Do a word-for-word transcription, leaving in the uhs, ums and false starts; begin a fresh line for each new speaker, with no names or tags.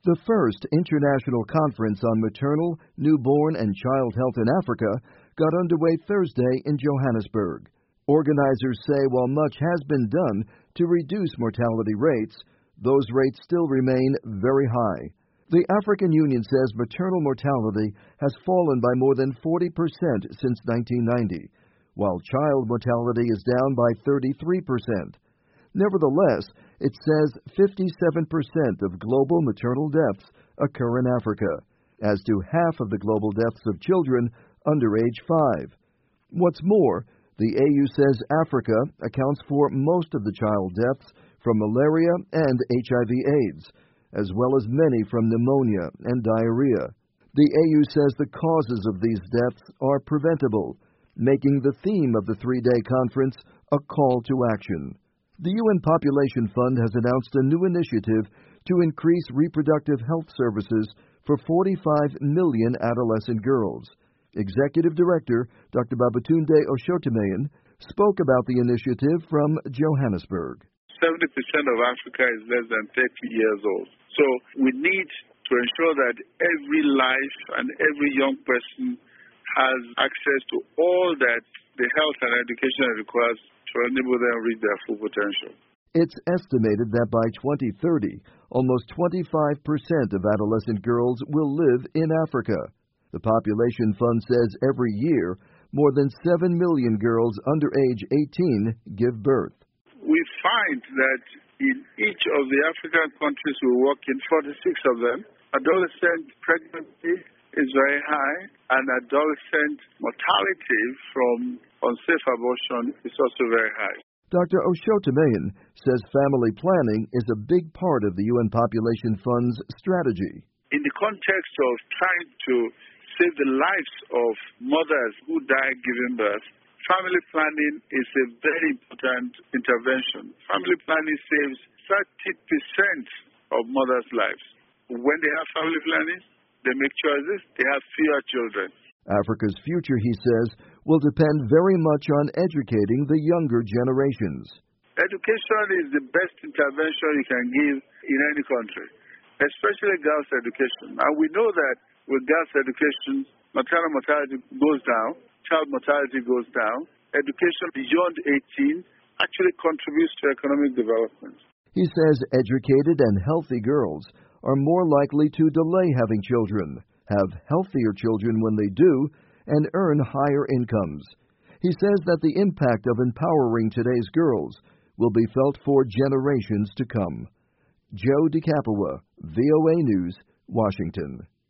The first International Conference on Maternal, Newborn, and Child Health in Africa got underway Thursday in Johannesburg. Organizers say while much has been done to reduce mortality rates, those rates still remain very high. The African Union says maternal mortality has fallen by more than forty percent since nineteen ninety, while child mortality is down by thirty-three percent. Nevertheless, it says fifty-seven percent of global maternal deaths occur in Africa, as do half of the global deaths of children under age five. What's more, the A U says Africa accounts for most of the child deaths from malaria and H I V AIDS, as well as many from pneumonia and diarrhea. The A U says the causes of these deaths are preventable, making the theme of the three-day conference a call to action. The U N Population Fund has announced a new initiative to increase reproductive health services for forty-five million adolescent girls. Executive Director Doctor Babatunde Oshotimehin spoke about the initiative from Johannesburg.
seventy percent of Africa is less than thirty years old. So we need to ensure that every life and every young person has access to all that the health and education requires to enable them reach their full potential.
It's estimated that by twenty thirty, almost twenty-five percent of adolescent girls will live in Africa. The Population Fund says every year, more than seven million girls under age eighteen give birth.
We find that in each of the African countries we work in, forty-six of them, adolescent pregnancy is very high, and adolescent mortality from unsafe abortion is also very high.
Doctor Oshotimehin says family planning is a big part of the U N Population Fund's strategy.
In the context of trying to save the lives of mothers who die giving birth, family planning is a very important intervention. Family planning saves thirty percent of mothers' lives. When they have family planning, they make choices, they have fewer children.
Africa's future, he says, will depend very much on educating the younger generations.
Education is the best intervention you can give in any country, especially girls' education. And we know that with girls' education, maternal mortality goes down, child mortality goes down. Education beyond eighteen actually contributes to economic development.
He says educated and healthy girls are more likely to delay having children, have healthier children when they do, and earn higher incomes. He says that the impact of empowering today's girls will be felt for generations to come. Joe DeCapua, V O A News, Washington.